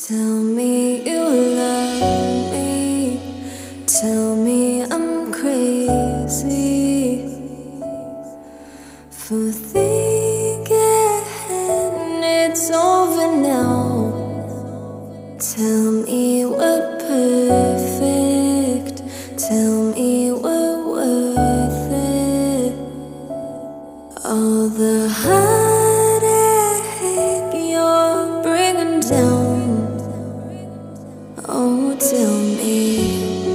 Tell me you love me. Tell me I'm crazy for thinking it's over now. Tell me we're perfect. Tell me we're worth it. All the heartache you're bringing down. Oh, tell me.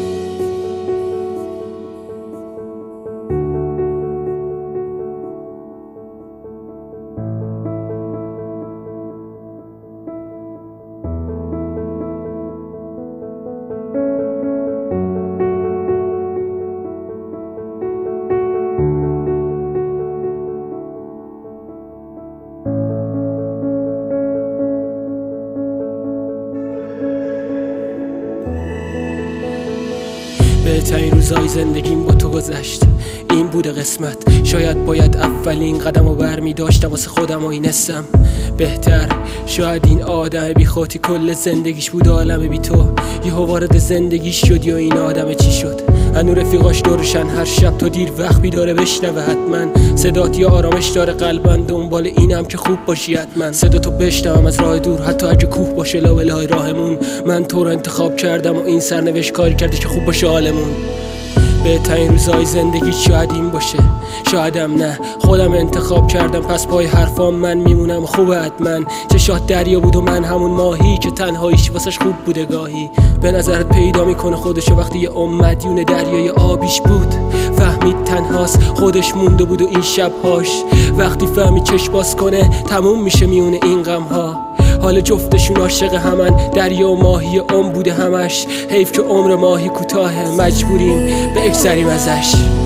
بهترین روزای زندگیم با تو گذشت، این بوده قسمت. شاید باید اولین قدم رو برمی داشتم واسه خودم و اینستم بهتر. شاید این آدم بی خودی کل زندگیش بود عالم بی تو، یهو وارد زندگیش شد یا این آدم چی شد؟ هنو رفیقاش دورشن، هر شب تا دیر وقت بیداره بشنوه حتما صدات یا آرامش داره قلبن. دنبال اینم که خوب باشی حتما، صدا تو بشنوم از راه دور حتی اگه کوه باشه لابلای راهمون. من تو رو انتخاب کردم و این سرنوشت کاری کرده که خوب باشه حالمون. بهترین روزای زندگی شاید این باشه، شایدم نه، خودم انتخاب کردم پس پای حرفام من میمونم. خوبه حتما چشات دریا بود و من همون ماهی که تنهاییش واسش خوب بوده گاهی. به نظرت پیدا میکنه خودشو وقتی یه مدیون دریای آبیش بود. فهمید تنهاست خودش مونده بود و این شبهاش. وقتی فهمید چشم باز کنه تموم میشه میونه این غمها. حال جفتشون عاشق همن، دریا و ماهی بوده همش. حیف که عمر ماهی کوتاهه، مجبوریم بگذریم ازش.